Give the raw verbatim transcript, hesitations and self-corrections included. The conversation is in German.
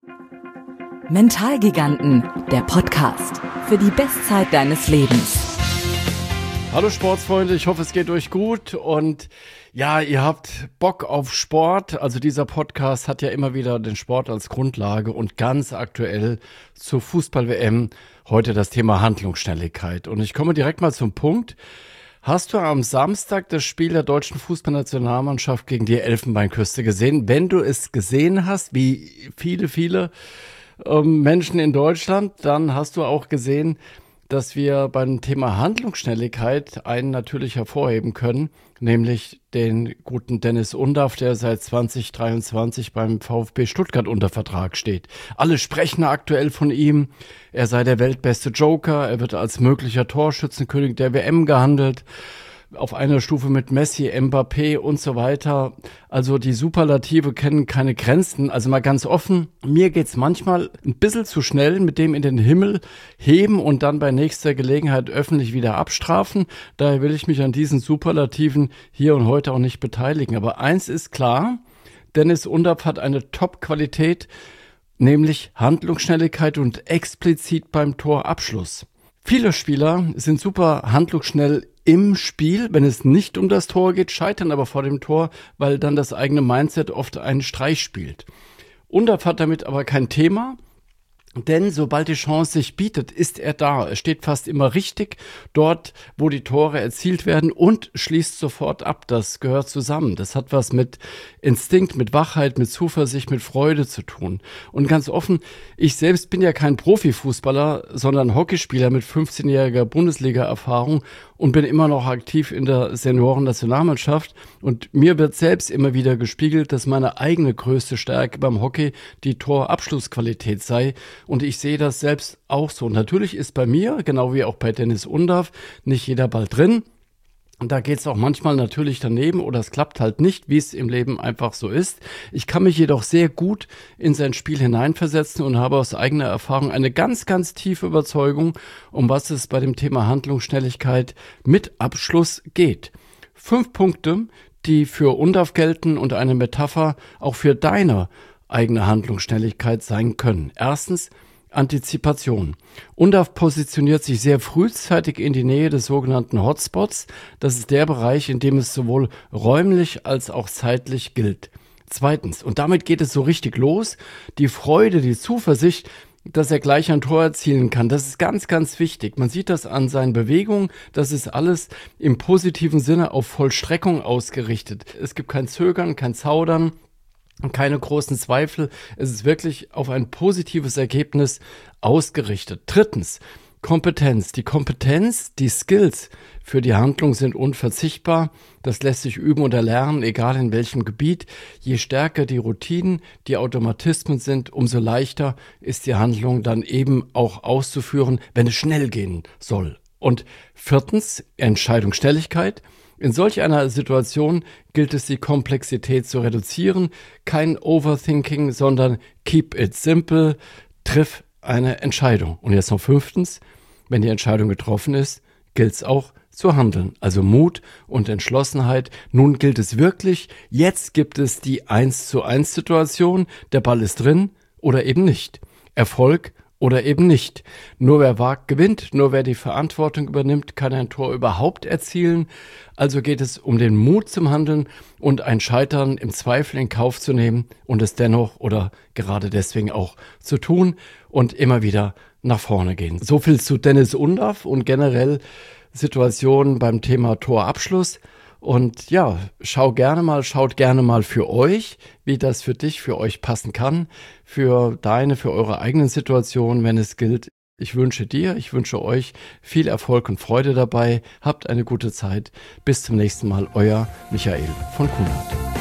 Mentalgiganten, der Podcast für die Bestzeit deines Lebens. Hallo Sportsfreunde, ich hoffe, es geht euch gut und ja, ihr habt Bock auf Sport. Also dieser Podcast hat ja immer wieder den Sport als Grundlage und ganz aktuell zur Fußball-W M heute das Thema Handlungsschnelligkeit. Und ich komme direkt mal zum Punkt. Hast du am Samstag das Spiel der deutschen Fußballnationalmannschaft gegen die Elfenbeinküste gesehen? Wenn du es gesehen hast, wie viele, viele ähm, Menschen in Deutschland, dann hast du auch gesehen, dass wir beim Thema Handlungsschnelligkeit einen natürlich hervorheben können, nämlich den guten Dennis Undaff, der seit zwanzig dreiundzwanzig beim VfB Stuttgart unter Vertrag steht. Alle sprechen aktuell von ihm, er sei der weltbeste Joker, er wird als möglicher Torschützenkönig der W M gehandelt, auf einer Stufe mit Messi, Mbappé und so weiter. Also die Superlative kennen keine Grenzen. Also mal ganz offen, mir geht's manchmal ein bisschen zu schnell mit dem in den Himmel heben und dann bei nächster Gelegenheit öffentlich wieder abstrafen. Daher will ich mich an diesen Superlativen hier und heute auch nicht beteiligen. Aber eins ist klar, Dennis Undaff hat eine Top-Qualität, nämlich Handlungsschnelligkeit und explizit beim Torabschluss. Viele Spieler sind super handlungsschnell im Spiel, wenn es nicht um das Tor geht, scheitern aber vor dem Tor, weil dann das eigene Mindset oft einen Streich spielt. Undaff hat damit aber kein Thema, denn sobald die Chance sich bietet, ist er da. Er steht fast immer richtig dort, wo die Tore erzielt werden und schließt sofort ab. Das gehört zusammen. Das hat was mit Instinkt, mit Wachheit, mit Zuversicht, mit Freude zu tun. Und ganz offen, ich selbst bin ja kein Profifußballer, sondern Hockeyspieler mit fünfzehnjähriger Bundesliga-Erfahrung und bin immer noch aktiv in der Senioren-Nationalmannschaft. Und mir wird selbst immer wieder gespiegelt, dass meine eigene größte Stärke beim Hockey die Torabschlussqualität sei. Und ich sehe das selbst auch so. Natürlich ist bei mir, genau wie auch bei Dennis Undaff, nicht jeder Ball drin. Und da geht es auch manchmal natürlich daneben oder es klappt halt nicht, wie es im Leben einfach so ist. Ich kann mich jedoch sehr gut in sein Spiel hineinversetzen und habe aus eigener Erfahrung eine ganz, ganz tiefe Überzeugung, um was es bei dem Thema Handlungsschnelligkeit mit Abschluss geht. Fünf Punkte, die für Undaff gelten und eine Metapher auch für deine eigene Handlungsschnelligkeit sein können. Erstens, Antizipation. Undaff positioniert sich sehr frühzeitig in die Nähe des sogenannten Hotspots. Das ist der Bereich, in dem es sowohl räumlich als auch zeitlich gilt. Zweitens, und damit geht es so richtig los, die Freude, die Zuversicht, dass er gleich ein Tor erzielen kann. Das ist ganz, ganz wichtig. Man sieht das an seinen Bewegungen. Das ist alles im positiven Sinne auf Vollstreckung ausgerichtet. Es gibt kein Zögern, kein Zaudern. Keine großen Zweifel. Es ist wirklich auf ein positives Ergebnis ausgerichtet. Drittens, Kompetenz. Die Kompetenz, die Skills für die Handlung sind unverzichtbar. Das lässt sich üben und erlernen, egal in welchem Gebiet. Je stärker die Routinen, die Automatismen sind, umso leichter ist die Handlung dann eben auch auszuführen, wenn es schnell gehen soll. Und viertens, Entscheidungsschnelligkeit. In solch einer Situation gilt es, die Komplexität zu reduzieren. Kein Overthinking, sondern keep it simple. Triff eine Entscheidung. Und jetzt noch fünftens, wenn die Entscheidung getroffen ist, gilt es auch zu handeln. Also Mut und Entschlossenheit. Nun gilt es wirklich. Jetzt gibt es die eins zu eins Situation. Der Ball ist drin oder eben nicht. Erfolg oder eben nicht. Nur wer wagt, gewinnt. Nur wer die Verantwortung übernimmt, kann ein Tor überhaupt erzielen. Also geht es um den Mut zum Handeln und ein Scheitern im Zweifel in Kauf zu nehmen und es dennoch oder gerade deswegen auch zu tun und immer wieder nach vorne gehen. So viel zu Dennis Undaff und generell Situationen beim Thema Torabschluss. Und ja, schau gerne mal, schaut gerne mal für euch, wie das für dich, für euch passen kann, für deine, für eure eigenen Situationen, wenn es gilt. Ich wünsche dir, ich wünsche euch viel Erfolg und Freude dabei. Habt eine gute Zeit. Bis zum nächsten Mal, euer Michael von Kuhnert.